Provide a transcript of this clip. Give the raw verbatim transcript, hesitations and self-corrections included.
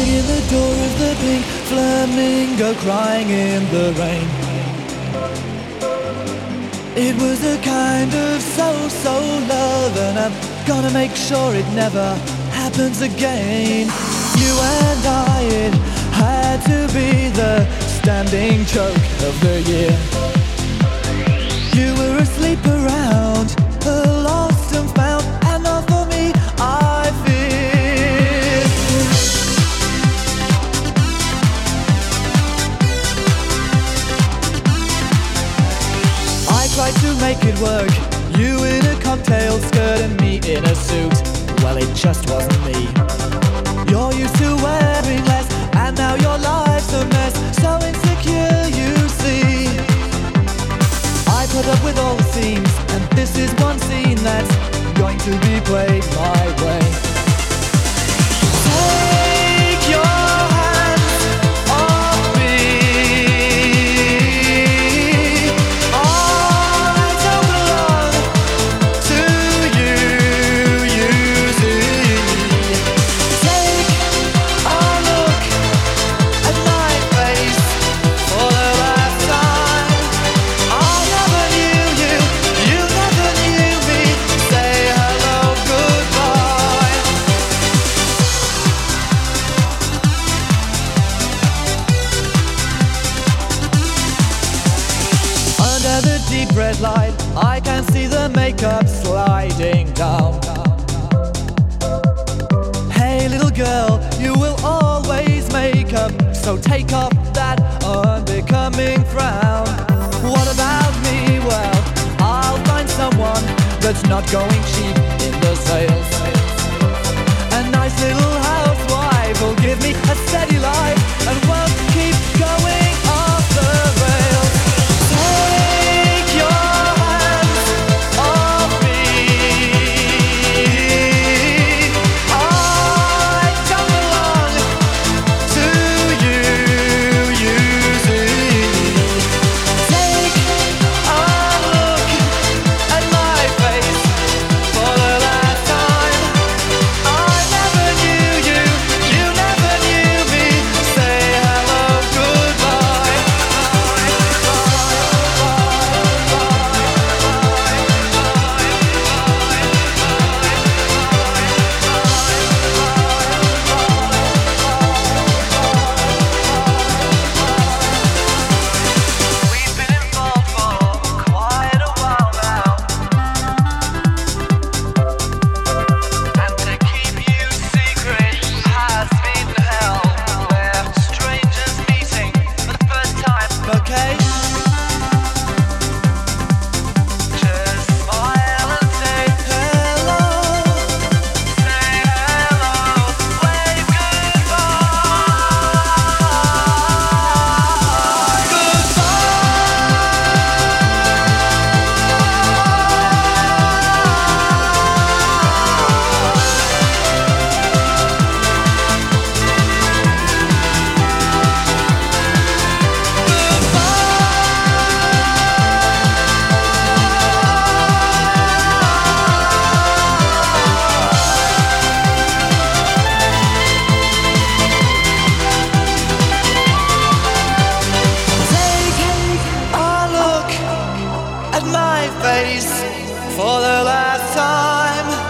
Standing in the door of the pink flamingo, crying in the rain. It was a kind of so-so love, and I'm gonna make sure it never happens again. You and I, it had to be the standing joke of the year. You were asleep around, lost and found, and not for me, I fear. I tried to make it work, you in a cocktail skirt and me in a suit. Well, it just wasn't me. You're used to wearing less, and now your life's a mess. So insecure, you see. I put up with all the scenes, and this is one scene that's going to be played my way. Take your hands off me. I don't belong to you, you see. Take a look at my face for the last time. I never knew you, you never knew me. Say hello, goodbye. Under the deep red light, I can see the makeup sliding down. Hey little girl, you will always make up, so take off that unbecoming frown. What about me? Well, I'll find someone that's not going cheap in the sales. A nice little housewife will give me a steady life and won't keep going off the rails. Take your hands off me. I don't belong to you, you see. Take a look at my face for the last time. I never knew you, you never knew me. Say hello, goodbye. We've been involved for quite a while now, and to keep you secret has been hell. We're strangers meeting for the first time. Okay. Just smile and say hello. Say hello, wave Take a look at my face for the last time.